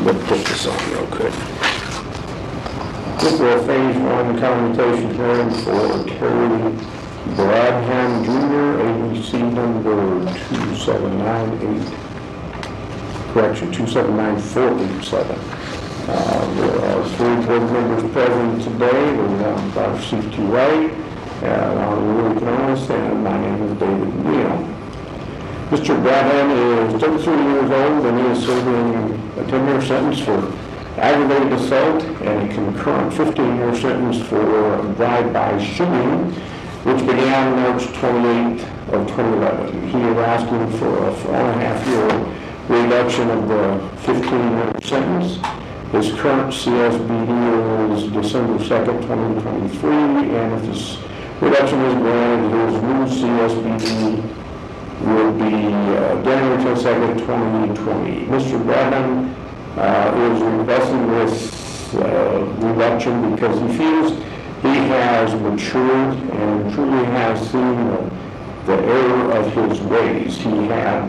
Let's put this on real quick. This is a phase 1 commutation hearing for Terry Bradham Jr., ABC number 2798, correction, 279487. There are 3 board members present today. We're Dr. C.T. Wright, and Willie Canonis, and my name is David Neal. Mr. Bradham is 33 years old and he is serving a 10-year sentence for aggravated assault and a concurrent 15-year sentence for drive-by shooting, which began March 28th of 2011. He is asking for a 4.5-year reduction of the 15-year sentence. His current CSBD is December 2nd, 2023, and if this reduction is granted, his new CSBD will be January 22nd, 2020. Mr. Bradham is requesting this reduction because he feels he has matured and truly has seen the error of his ways. He had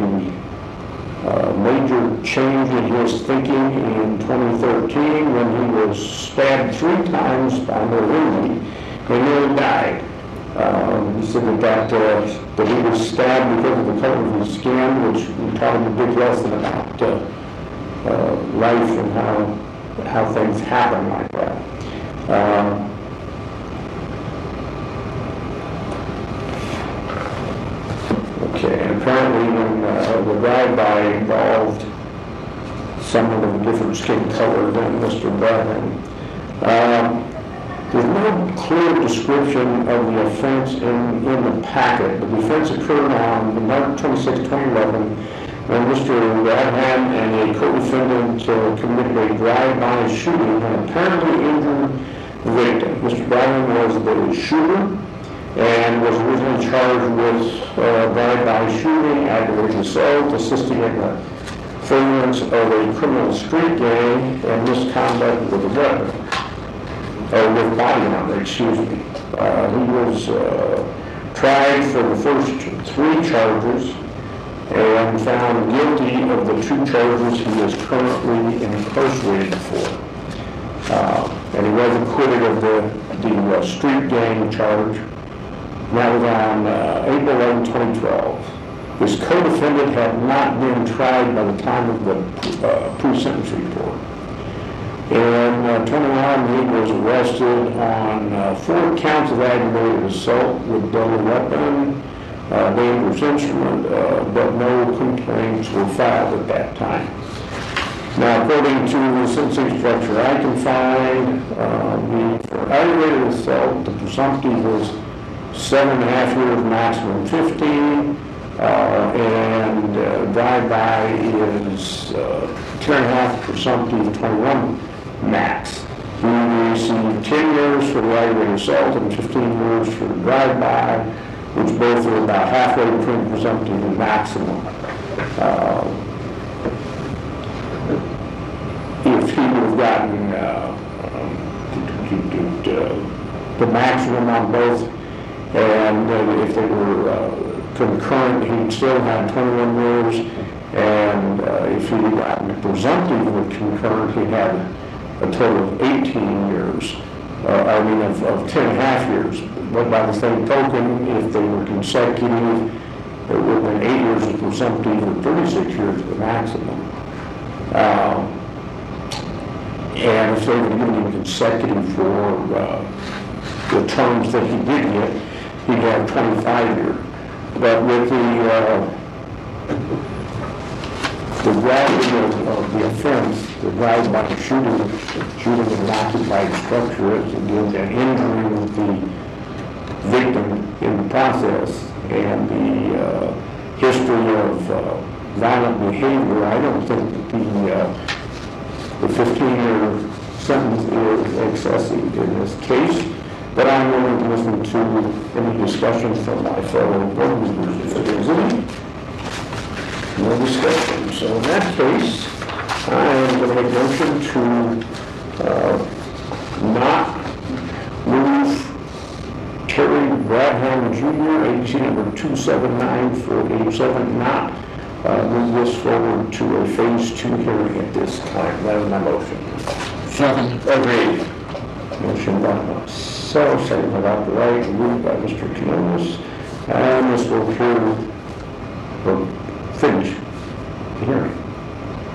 a major change in his thinking in 2013 when he was stabbed 3 times by Mulrooney and nearly died. He said that he was stabbed because of the color of his skin, which we taught him a big lesson about life and how things happen like that. Okay, and apparently when the drive-by involved someone of a different skin color than Mr. Bradham. There's no clear description of the offense in the packet. The offense occurred on March 26, 2011, when Mr. Bradham and a co-defendant committed a drive-by shooting and apparently injured the victim. Mr. Bradham was the shooter and was originally charged with drive-by shooting, aggravated assault, assisting in the furtherance of a criminal street gang, and misconduct with a weapon. With body armor, excuse me. He was tried for the first 3 charges and found guilty of the 2 charges he is currently incarcerated for. And he was acquitted of the street gang charge. That was on April 11, 2012. His co-defendant had not been tried by the time of the pre-sentence report. In 2011, he was arrested on 4 counts of aggravated assault with deadly weapon, dangerous instrument, but no complaints were filed at that time. Now, according to the sentencing structure I can find, for aggravated assault, the presumptive was 7.5 years, maximum 15, and drive-by is 10.5, presumptive 21 max. He received 10 years for the aggravated assault and 15 years for the drive-by, which both are about halfway between presumptive and maximum. If he would have gotten the maximum on both, and if they were concurrent, he'd still have 21 years, and if he'd gotten presumptive with concurrent, he'd have a total of 18 years, of 10.5 years. But by the same token, if they were consecutive, it would have been 8 years of presumptive and 36 years of the maximum. And if they were given him consecutive for the terms that he did get, he'd have 25 years. But with the gravity of the offense, the drive-by shooting in an occupied structure, again, an injury with the victim in the process, and the history of violent behavior, I don't think that the 15-year sentence is excessive in this case. But I'm willing to listen to any discussion from my fellow board members if there is any. No discussion. So in that case, I am going to make a motion to not move Terry Bradham Jr., ABC number 279487, not move this forward to a phase 2 hearing at this time. That is my motion. Second. Agreed. Motion by myself, second by Dr. Wright, moved by Mr. Kenonis. And this will finish the hearing.